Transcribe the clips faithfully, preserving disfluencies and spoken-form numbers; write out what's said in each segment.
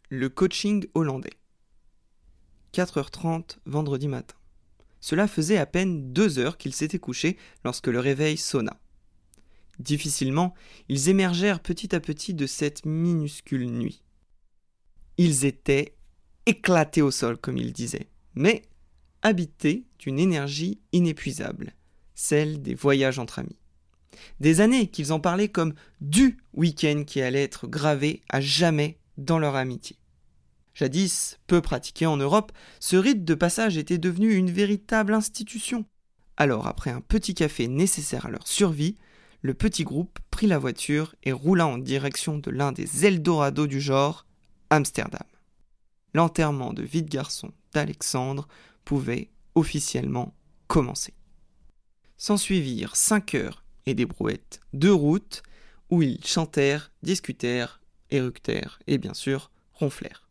le coaching hollandais. quatre heures trente vendredi matin. Cela faisait à peine deux heures qu'ils s'étaient couchés lorsque le réveil sonna. Difficilement, ils émergèrent petit à petit de cette minuscule nuit. Ils étaient éclatés au sol, comme ils disaient, mais habités d'une énergie inépuisable, celle des voyages entre amis. Des années qu'ils en parlaient comme du week-end qui allait être gravé à jamais dans leur amitié. Jadis, peu pratiqué en Europe, ce rite de passage était devenu une véritable institution. Alors, après un petit café nécessaire à leur survie, le petit groupe prit la voiture et roula en direction de l'un des Eldorados du genre, Amsterdam. L'enterrement de vie de garçon d'Alexandre pouvait officiellement commencer. S'ensuivirent cinq heures et des brouettes de route où ils chantèrent, discutèrent, éructèrent et bien sûr ronflèrent.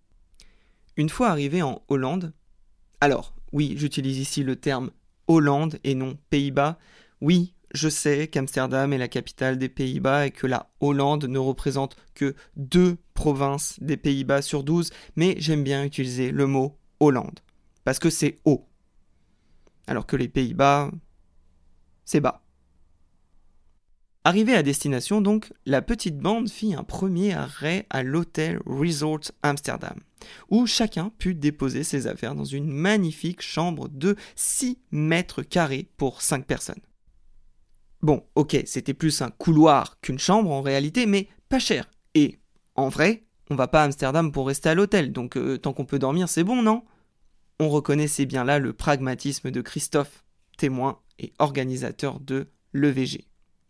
Une fois arrivés en Hollande, alors oui, j'utilise ici le terme Hollande et non Pays-Bas, oui, je sais qu'Amsterdam est la capitale des Pays-Bas et que la Hollande ne représente que deux provinces des Pays-Bas sur douze, mais j'aime bien utiliser le mot Hollande, parce que c'est haut, alors que les Pays-Bas, c'est bas. Arrivée à destination donc, la petite bande fit un premier arrêt à l'hôtel Resort Amsterdam, où chacun put déposer ses affaires dans une magnifique chambre de six mètres carrés pour cinq personnes. Bon, ok, c'était plus un couloir qu'une chambre en réalité, mais pas cher. Et, en vrai, on va pas à Amsterdam pour rester à l'hôtel, donc euh, tant qu'on peut dormir, c'est bon, non ? On reconnaissait bien là le pragmatisme de Christophe, témoin et organisateur de l'E V G.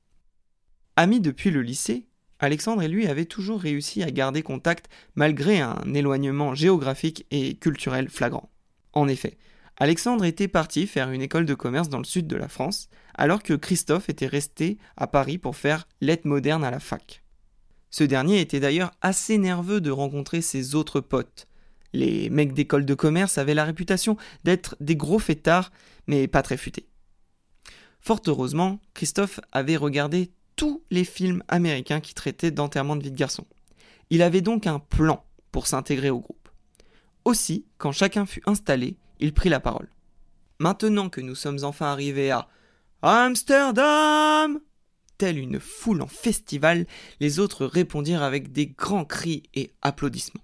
Amis depuis le lycée, Alexandre et lui avaient toujours réussi à garder contact malgré un éloignement géographique et culturel flagrant. En effet, Alexandre était parti faire une école de commerce dans le sud de la France, alors que Christophe était resté à Paris pour faire lettres modernes à la fac. Ce dernier était d'ailleurs assez nerveux de rencontrer ses autres potes. Les mecs d'école de commerce avaient la réputation d'être des gros fêtards, mais pas très futés. Fort heureusement, Christophe avait regardé tous les films américains qui traitaient d'enterrement de vie de garçon. Il avait donc un plan pour s'intégrer au groupe. Aussi, quand chacun fut installé, il prit la parole. Maintenant que nous sommes enfin arrivés à Amsterdam, telle une foule en festival, les autres répondirent avec des grands cris et applaudissements.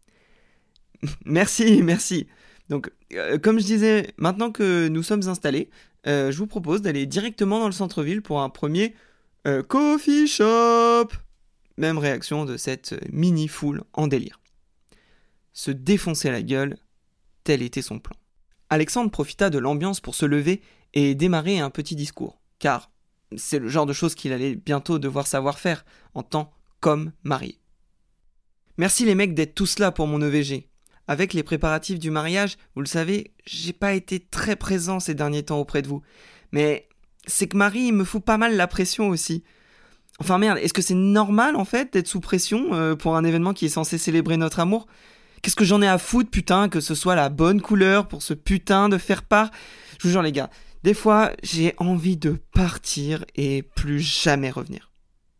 Merci, merci. Donc, euh, comme je disais, maintenant que nous sommes installés, euh, je vous propose d'aller directement dans le centre-ville pour un premier euh, coffee shop. Même réaction de cette mini-foule en délire. Se défoncer la gueule, tel était son plan. Alexandre profita de l'ambiance pour se lever et démarrer un petit discours, car c'est le genre de choses qu'il allait bientôt devoir savoir faire, en tant qu'homme marié. Merci les mecs d'être tous là pour mon E V G. Avec les préparatifs du mariage, vous le savez, j'ai pas été très présent ces derniers temps auprès de vous. Mais c'est que Marie me fout pas mal la pression aussi. Enfin merde, est-ce que c'est normal en fait d'être sous pression euh, pour un événement qui est censé célébrer notre amour ? Qu'est-ce que j'en ai à foutre, putain, que ce soit la bonne couleur pour ce putain de faire-part ? Je vous jure les gars, des fois j'ai envie de partir et plus jamais revenir.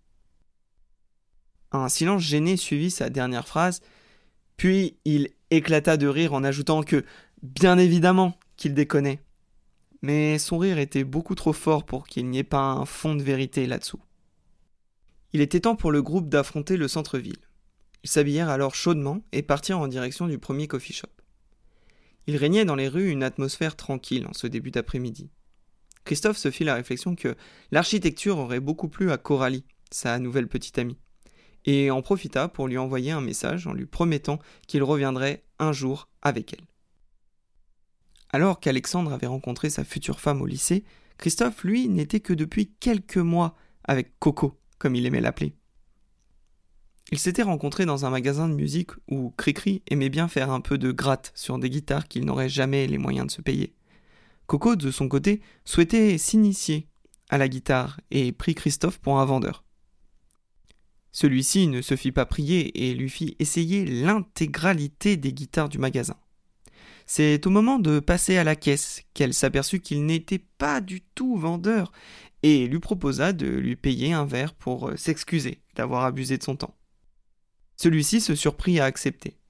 Un silence gêné suivit sa dernière phrase, puis il éclata de rire en ajoutant que, bien évidemment, qu'il déconnait. Mais son rire était beaucoup trop fort pour qu'il n'y ait pas un fond de vérité là-dessous. Il était temps pour le groupe d'affronter le centre-ville. Ils s'habillèrent alors chaudement et partirent en direction du premier coffee shop. Il régnait dans les rues une atmosphère tranquille en ce début d'après-midi. Christophe se fit la réflexion que l'architecture aurait beaucoup plu à Coralie, sa nouvelle petite amie, et en profita pour lui envoyer un message en lui promettant qu'il reviendrait un jour avec elle. Alors qu'Alexandre avait rencontré sa future femme au lycée, Christophe, lui, n'était que depuis quelques mois avec Coco, comme il aimait l'appeler. Ils s'étaient rencontrés dans un magasin de musique où Cricri aimait bien faire un peu de gratte sur des guitares qu'il n'aurait jamais les moyens de se payer. Coco, de son côté, souhaitait s'initier à la guitare et prit Christophe pour un vendeur. Celui-ci ne se fit pas prier et lui fit essayer l'intégralité des guitares du magasin. C'est au moment de passer à la caisse qu'elle s'aperçut qu'il n'était pas du tout vendeur et lui proposa de lui payer un verre pour s'excuser d'avoir abusé de son temps. Celui-ci se surprit à accepter,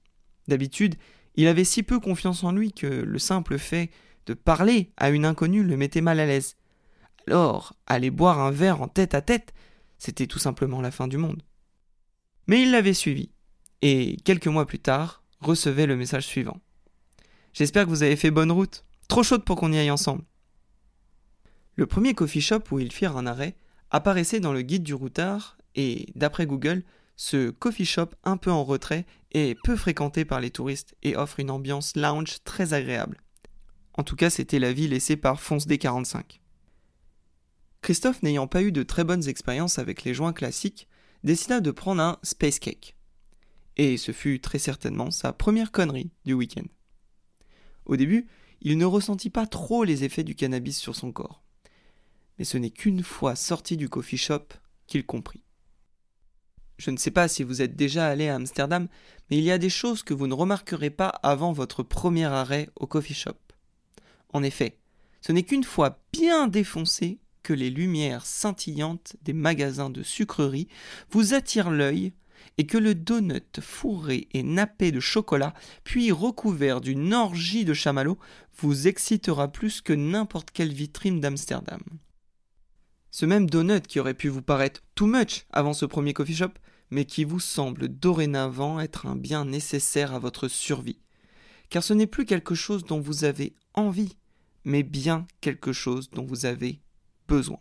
D'habitude, il avait si peu confiance en lui que le simple fait de parler à une inconnue le mettait mal à l'aise. Alors, aller boire un verre en tête à tête, c'était tout simplement la fin du monde. Mais il l'avait suivi, et quelques mois plus tard, recevait le message suivant. « J'espère que vous avez fait bonne route, trop chaude pour qu'on y aille ensemble. » Le premier coffee shop où ils firent un arrêt apparaissait dans le guide du routard et, d'après Google, ce coffee shop un peu en retrait est peu fréquenté par les touristes et offre une ambiance lounge très agréable. En tout cas, c'était l'avis laissé par Fonce D quarante-cinq. Christophe, n'ayant pas eu de très bonnes expériences avec les joints classiques, décida de prendre un Space Cake. Et ce fut très certainement sa première connerie du week-end. Au début, il ne ressentit pas trop les effets du cannabis sur son corps. Mais ce n'est qu'une fois sorti du coffee shop qu'il comprit. Je ne sais pas si vous êtes déjà allé à Amsterdam, mais il y a des choses que vous ne remarquerez pas avant votre premier arrêt au coffee shop. En effet, ce n'est qu'une fois bien défoncé que les lumières scintillantes des magasins de sucreries vous attirent l'œil et que le donut fourré et nappé de chocolat, puis recouvert d'une orgie de chamallows, vous excitera plus que n'importe quelle vitrine d'Amsterdam. Ce même donut qui aurait pu vous paraître too much avant ce premier coffee shop, mais qui vous semble dorénavant être un bien nécessaire à votre survie. Car ce n'est plus quelque chose dont vous avez envie, mais bien quelque chose dont vous avez besoin.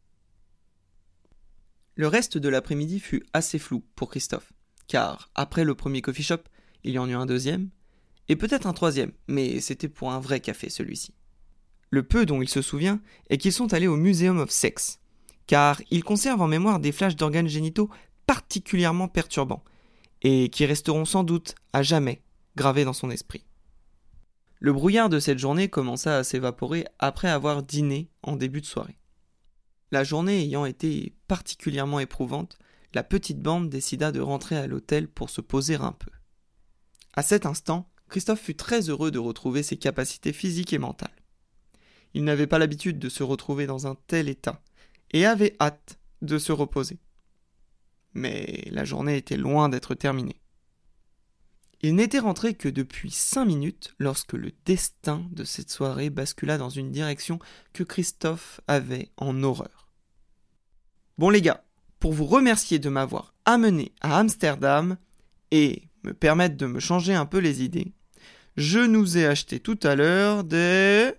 Le reste de l'après-midi fut assez flou pour Christophe, car après le premier coffee shop, il y en eut un deuxième, et peut-être un troisième, mais c'était pour un vrai café celui-ci. Le peu dont il se souvient est qu'ils sont allés au Museum of Sex, car il conserve en mémoire des flashs d'organes génitaux particulièrement perturbants, et qui resteront sans doute à jamais gravés dans son esprit. Le brouillard de cette journée commença à s'évaporer après avoir dîné en début de soirée. La journée ayant été particulièrement éprouvante, la petite bande décida de rentrer à l'hôtel pour se poser un peu. À cet instant, Christophe fut très heureux de retrouver ses capacités physiques et mentales. Il n'avait pas l'habitude de se retrouver dans un tel état et avait hâte de se reposer. Mais la journée était loin d'être terminée. Il n'était rentré que depuis cinq minutes lorsque le destin de cette soirée bascula dans une direction que Christophe avait en horreur. Bon les gars, pour vous remercier de m'avoir amené à Amsterdam et me permettre de me changer un peu les idées, je nous ai acheté tout à l'heure des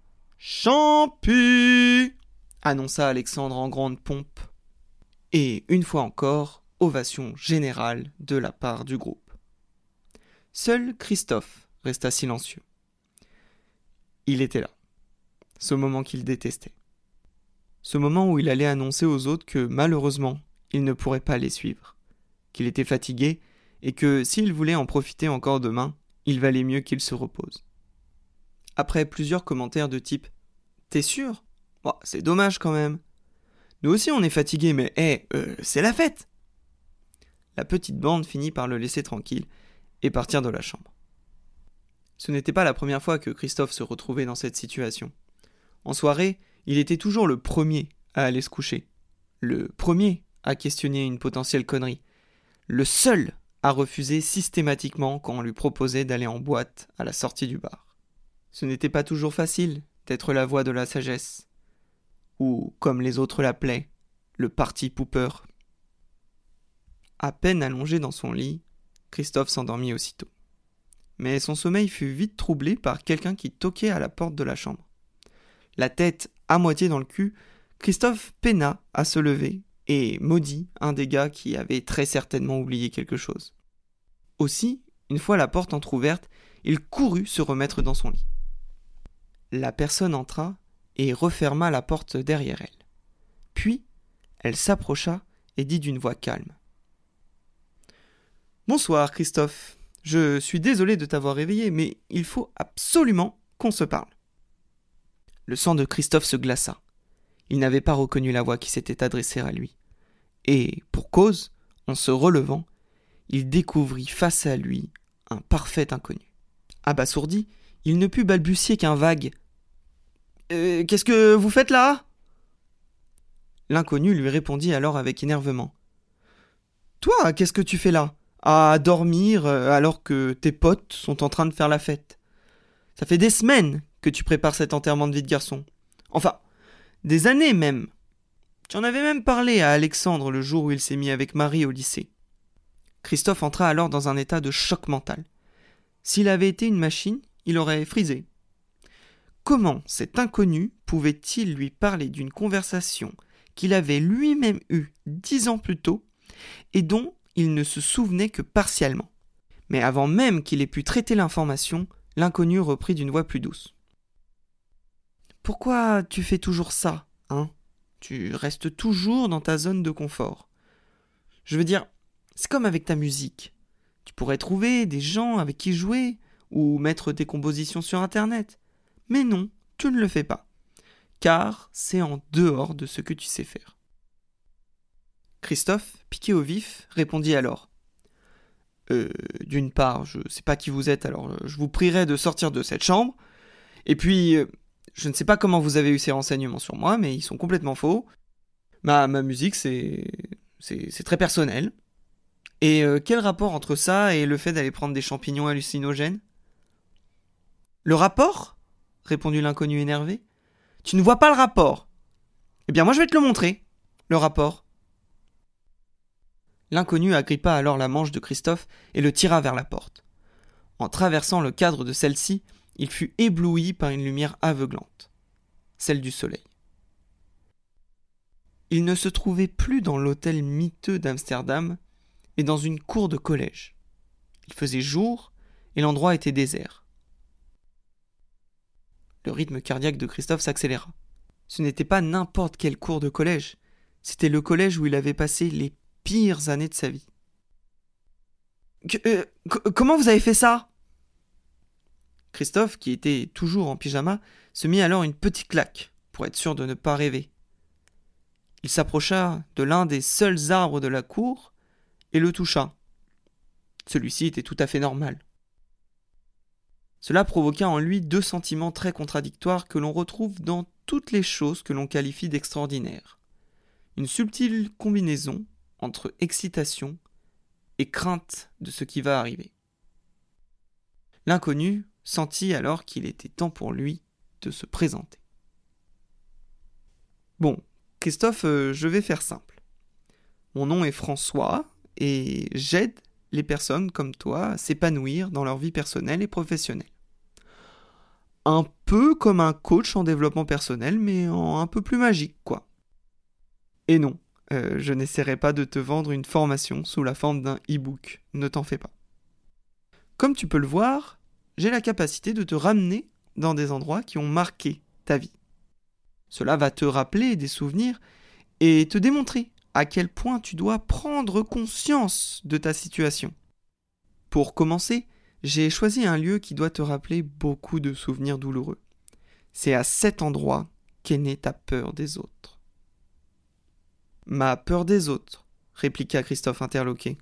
champis, annonça Alexandre en grande pompe. Et une fois encore, ovation générale de la part du groupe. Seul Christophe resta silencieux. Il était là, ce moment qu'il détestait. Ce moment où il allait annoncer aux autres que, malheureusement, il ne pourrait pas les suivre, qu'il était fatigué et que, s'il voulait en profiter encore demain, il valait mieux qu'il se repose. Après plusieurs commentaires de type « T'es sûr ? Bon, c'est dommage quand même. Nous aussi on est fatigués, mais hé, hey, euh, c'est la fête !» La petite bande finit par le laisser tranquille et partir de la chambre. Ce n'était pas la première fois que Christophe se retrouvait dans cette situation. En soirée, il était toujours le premier à aller se coucher, le premier à questionner une potentielle connerie, le seul à refuser systématiquement quand on lui proposait d'aller en boîte à la sortie du bar. Ce n'était pas toujours facile d'être la voix de la sagesse, ou, comme les autres l'appelaient, le party pooper. À peine allongé dans son lit, Christophe s'endormit aussitôt. Mais son sommeil fut vite troublé par quelqu'un qui toquait à la porte de la chambre. La tête à moitié dans le cul, Christophe peina à se lever et maudit un des gars qui avait très certainement oublié quelque chose. Aussi, une fois la porte entr'ouverte, il courut se remettre dans son lit. La personne entra et referma la porte derrière elle. Puis, elle s'approcha et dit d'une voix calme. « Bonsoir, Christophe. Je suis désolé de t'avoir réveillé, mais il faut absolument qu'on se parle. » Le sang de Christophe se glaça. Il n'avait pas reconnu la voix qui s'était adressée à lui. Et, pour cause, en se relevant, il découvrit face à lui un parfait inconnu. Abasourdi, il ne put balbutier qu'un vague euh, « Qu'est-ce que vous faites là ?» L'inconnu lui répondit alors avec énervement. « Toi, qu'est-ce que tu fais là ? à dormir alors que tes potes sont en train de faire la fête. Ça fait des semaines que tu prépares cet enterrement de vie de garçon. Enfin, des années même. Tu en avais même parlé à Alexandre le jour où il s'est mis avec Marie au lycée. Christophe entra alors dans un état de choc mental. S'il avait été une machine, il aurait frisé. Comment cet inconnu pouvait-il lui parler d'une conversation qu'il avait lui-même eue dix ans plus tôt et dont il ne se souvenait que partiellement? Mais avant même qu'il ait pu traiter l'information, l'inconnu reprit d'une voix plus douce. « Pourquoi tu fais toujours ça, hein ? Tu restes toujours dans ta zone de confort. Je veux dire, c'est comme avec ta musique. Tu pourrais trouver des gens avec qui jouer ou mettre tes compositions sur Internet. Mais non, tu ne le fais pas, car c'est en dehors de ce que tu sais faire. » Christophe, piqué au vif, répondit alors. Euh, d'une part, je ne sais pas qui vous êtes, alors je vous prierai de sortir de cette chambre. Et puis, euh, je ne sais pas comment vous avez eu ces renseignements sur moi, mais ils sont complètement faux. Ma, ma musique, c'est, c'est, c'est très personnel. Et euh, quel rapport entre ça et le fait d'aller prendre des champignons hallucinogènes ? Le rapport ? Répondit l'inconnu énervé. Tu ne vois pas le rapport ? Eh bien, moi je vais te le montrer, le rapport. L'inconnu agrippa alors la manche de Christophe et le tira vers la porte. En traversant le cadre de celle-ci, il fut ébloui par une lumière aveuglante, celle du soleil. Il ne se trouvait plus dans l'hôtel miteux d'Amsterdam, mais dans une cour de collège. Il faisait jour et l'endroit était désert. Le rythme cardiaque de Christophe s'accéléra. Ce n'était pas n'importe quelle cour de collège, c'était le collège où il avait passé les pires années de sa vie. Que, euh, c- comment vous avez fait ça ? Christophe, qui était toujours en pyjama, se mit alors une petite claque, pour être sûr de ne pas rêver. Il s'approcha de l'un des seuls arbres de la cour et le toucha. Celui-ci était tout à fait normal. Cela provoqua en lui deux sentiments très contradictoires que l'on retrouve dans toutes les choses que l'on qualifie d'extraordinaires. Une subtile combinaison entre excitation et crainte de ce qui va arriver. L'inconnu sentit alors qu'il était temps pour lui de se présenter. Bon, Christophe, euh, je vais faire simple. Mon nom est François et j'aide les personnes comme toi à s'épanouir dans leur vie personnelle et professionnelle. Un peu comme un coach en développement personnel, mais en un peu plus magique, quoi. Et non, euh, je n'essaierai pas de te vendre une formation sous la forme d'un e-book, ne t'en fais pas. Comme tu peux le voir, j'ai la capacité de te ramener dans des endroits qui ont marqué ta vie. Cela va te rappeler des souvenirs et te démontrer à quel point tu dois prendre conscience de ta situation. Pour commencer, j'ai choisi un lieu qui doit te rappeler beaucoup de souvenirs douloureux. C'est à cet endroit qu'est née ta peur des autres. Ma peur des autres, répliqua Christophe interloqué.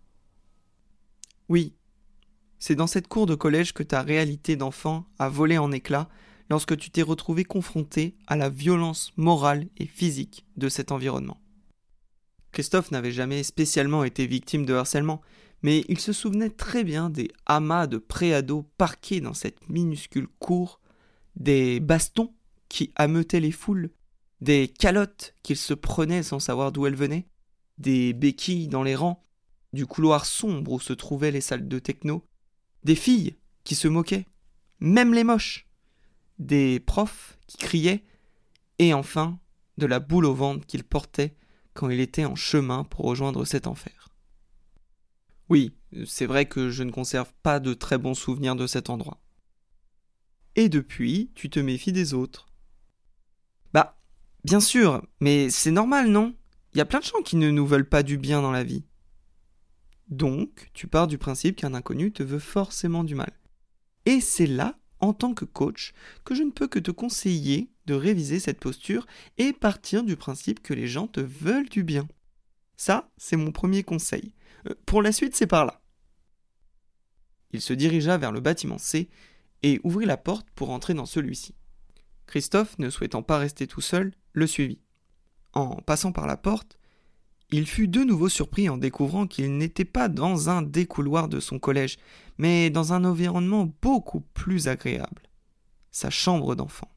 Oui, c'est dans cette cour de collège que ta réalité d'enfant a volé en éclats lorsque tu t'es retrouvé confronté à la violence morale et physique de cet environnement. Christophe n'avait jamais spécialement été victime de harcèlement, mais il se souvenait très bien des amas de préados parqués dans cette minuscule cour, des bastons qui ameutaient les foules, des calottes qu'il se prenait sans savoir d'où elles venaient, des béquilles dans les rangs, du couloir sombre où se trouvaient les salles de techno, des filles qui se moquaient, même les moches, des profs qui criaient, et enfin de la boule au ventre qu'il portait quand il était en chemin pour rejoindre cet enfer. Oui, c'est vrai que je ne conserve pas de très bons souvenirs de cet endroit. Et depuis, tu te méfies des autres. Bah, bien sûr, mais c'est normal, non ? Il y a plein de gens qui ne nous veulent pas du bien dans la vie. Donc, tu pars du principe qu'un inconnu te veut forcément du mal. Et c'est là, en tant que coach, que je ne peux que te conseiller de réviser cette posture et partir du principe que les gens te veulent du bien. Ça, c'est mon premier conseil. Euh, pour la suite, c'est par là. Il se dirigea vers le bâtiment C et ouvrit la porte pour entrer dans celui-ci. Christophe, ne souhaitant pas rester tout seul, le suivit. En passant par la porte, Il fut de nouveau surpris en découvrant qu'il n'était pas dans un des couloirs de son collège, mais dans un environnement beaucoup plus agréable, sa chambre d'enfant.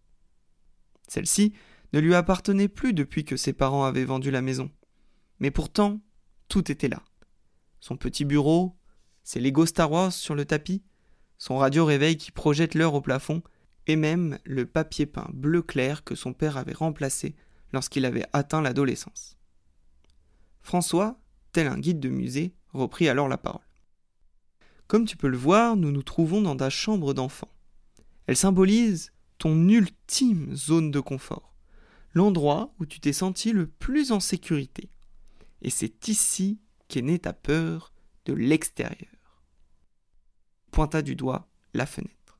Celle-ci ne lui appartenait plus depuis que ses parents avaient vendu la maison. Mais pourtant, tout était là. Son petit bureau, ses Lego Star Wars sur le tapis, son radio-réveil qui projette l'heure au plafond, et même le papier peint bleu clair que son père avait remplacé lorsqu'il avait atteint l'adolescence. François, tel un guide de musée, reprit alors la parole. Comme tu peux le voir, nous nous trouvons dans ta chambre d'enfant. Elle symbolise ton ultime zone de confort, l'endroit où tu t'es senti le plus en sécurité. Et c'est ici qu'est née ta peur de l'extérieur. Pointa du doigt la fenêtre.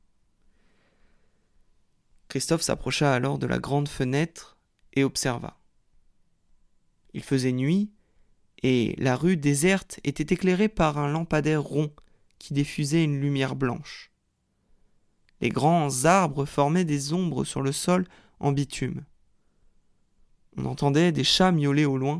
Christophe s'approcha alors de la grande fenêtre et observa. Il faisait nuit et la rue déserte était éclairée par un lampadaire rond qui diffusait une lumière blanche. Les grands arbres formaient des ombres sur le sol en bitume. On entendait des chats miauler au loin.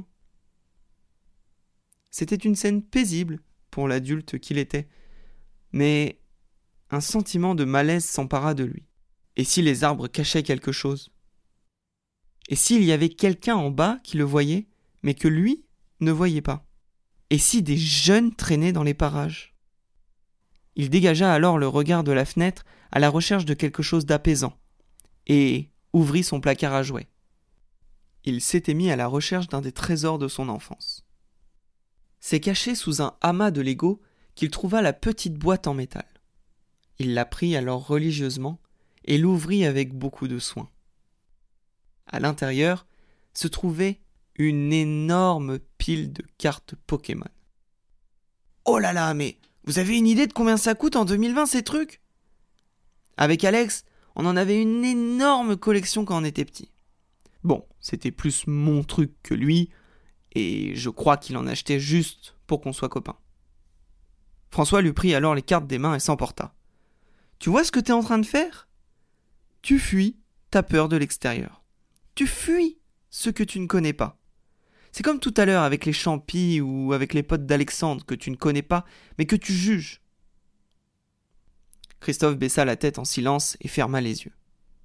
C'était une scène paisible pour l'adulte qu'il était, mais un sentiment de malaise s'empara de lui. Et si les arbres cachaient quelque chose ? Et s'il y avait quelqu'un en bas qui le voyait, mais que lui ne voyait pas ? Et si des jeunes traînaient dans les parages ? Il dégagea alors le regard de la fenêtre à la recherche de quelque chose d'apaisant, et ouvrit son placard à jouets. Il s'était mis à la recherche d'un des trésors de son enfance. C'est caché sous un amas de Lego qu'il trouva la petite boîte en métal. Il la prit alors religieusement et l'ouvrit avec beaucoup de soin. À l'intérieur se trouvait une énorme pile de cartes Pokémon. « Oh là là, mais vous avez une idée de combien ça coûte en deux mille vingt ces trucs ? Avec Alex, on en avait une énorme collection quand on était petit. Bon, c'était plus mon truc que lui, et je crois qu'il en achetait juste pour qu'on soit copains. » François lui prit alors les cartes des mains et s'emporta. « Tu vois ce que t'es en train de faire ? Tu fuis ta peur de l'extérieur. Tu fuis ce que tu ne connais pas. C'est comme tout à l'heure avec les champis ou avec les potes d'Alexandre que tu ne connais pas, mais que tu juges. » Christophe baissa la tête en silence et ferma les yeux.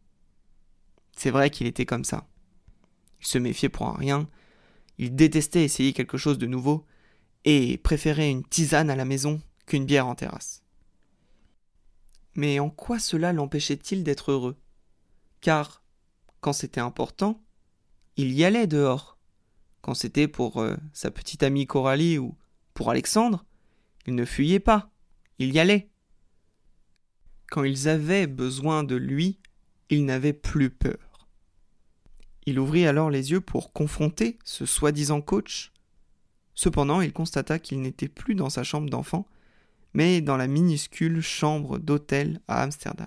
C'est vrai qu'il était comme ça. Il se méfiait pour un rien, il détestait essayer quelque chose de nouveau et préférait une tisane à la maison qu'une bière en terrasse. Mais en quoi cela l'empêchait-il d'être heureux ? Car, quand c'était important, il y allait dehors. Quand c'était pour euh, sa petite amie Coralie ou pour Alexandre, il ne fuyait pas, il y allait. Quand ils avaient besoin de lui, il n'avait plus peur. Il ouvrit alors les yeux pour confronter ce soi-disant coach. Cependant, il constata qu'il n'était plus dans sa chambre d'enfant, mais dans la minuscule chambre d'hôtel à Amsterdam.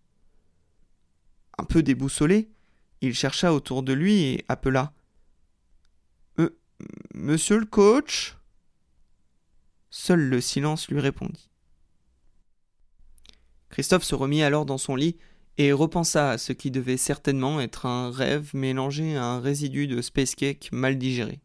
Un peu déboussolé, il chercha autour de lui et appela euh, « Monsieur le coach ?» Seul le silence lui répondit. Christophe se remit alors dans son lit et repensa à ce qui devait certainement être un rêve mélangé à un résidu de space cake mal digéré.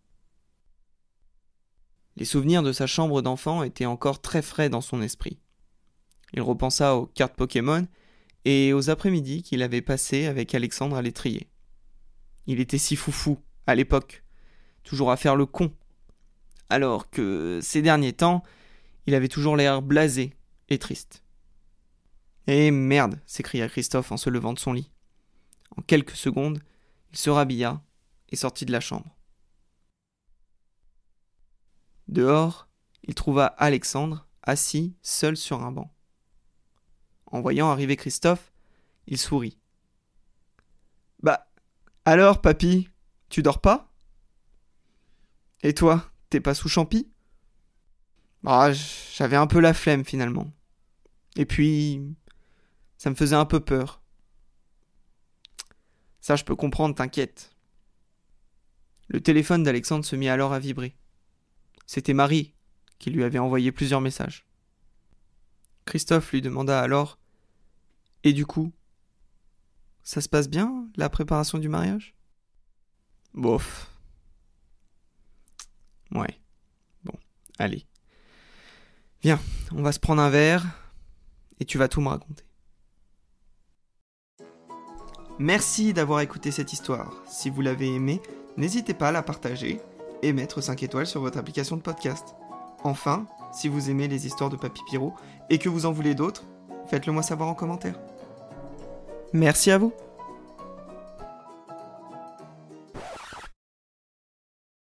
Les souvenirs de sa chambre d'enfant étaient encore très frais dans son esprit. Il repensa aux cartes Pokémon et aux après-midi qu'il avait passés avec Alexandre à l'étrier. Il était si foufou, à l'époque, toujours à faire le con, alors que ces derniers temps, il avait toujours l'air blasé et triste. « Eh merde !» s'écria Christophe en se levant de son lit. En quelques secondes, il se rhabilla et sortit de la chambre. Dehors, il trouva Alexandre assis seul sur un banc. En voyant arriver Christophe, il sourit. « Bah, alors, papy, tu dors pas ? Et toi, t'es pas sous champi ? » Ah, j'avais un peu la flemme finalement. Et puis, ça me faisait un peu peur. Ça, je peux comprendre, t'inquiète. Le téléphone d'Alexandre se mit alors à vibrer. C'était Marie qui lui avait envoyé plusieurs messages. Christophe lui demanda alors « Et du coup, ça se passe bien, la préparation du mariage ?» Bof. Ouais. Bon, allez. Viens, on va se prendre un verre et tu vas tout me raconter. Merci d'avoir écouté cette histoire. Si vous l'avez aimée, n'hésitez pas à la partager et mettre cinq étoiles sur votre application de podcast. Enfin, si vous aimez les histoires de Papy Pierrot et que vous en voulez d'autres, faites-le moi savoir en commentaire. Merci à vous.